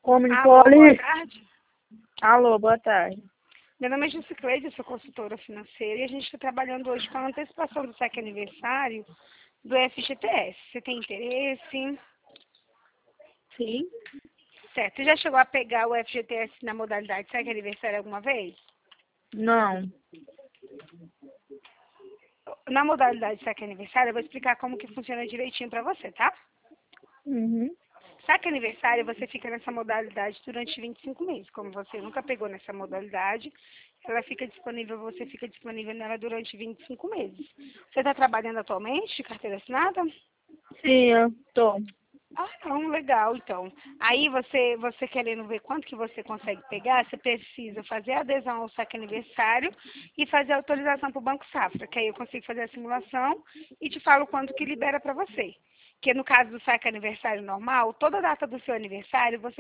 Homem Alô, boa Poli. tarde. Alô, boa tarde. Meu nome é Jusicleide, eu sou consultora financeira e a gente está trabalhando hoje com a antecipação do saque aniversário do FGTS. Você tem interesse? Sim. Certo. Você já chegou a pegar o FGTS na modalidade saque aniversário alguma vez? Não. Na modalidade saque aniversário, eu vou explicar como que funciona direitinho para você, tá? Uhum. Saque aniversário, você fica nessa modalidade durante 25 meses. Como você nunca pegou nessa modalidade, ela fica disponível, você fica disponível nela durante 25 meses. Você está trabalhando atualmente de carteira assinada? Sim, eu tô. Ah, não, legal, então. Aí você querendo ver quanto que você consegue pegar, você precisa fazer a adesão ao saque aniversário e fazer a autorização para o Banco Safra, que aí eu consigo fazer a simulação e te falo quanto que libera para você. Que no caso do saque aniversário normal, toda data do seu aniversário, você